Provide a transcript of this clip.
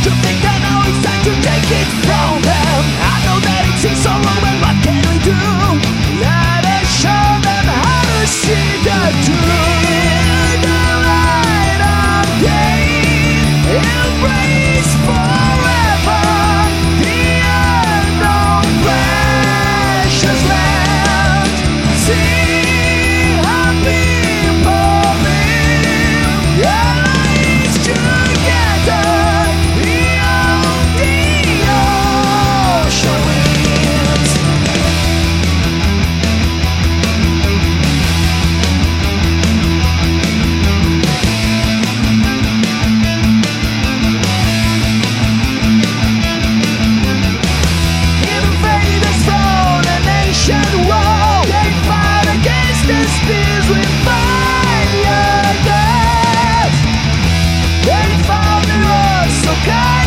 You think I know it's time to take it from them. I know that it seems so wrong, but what can we do? Let us show them how to see the truth. In the light of day, embrace forever the unknown precious land. See how people live their lives together beyond the ocean winds. Invaders from an ancient world, they fight against the spears with fire. They found the road so kind.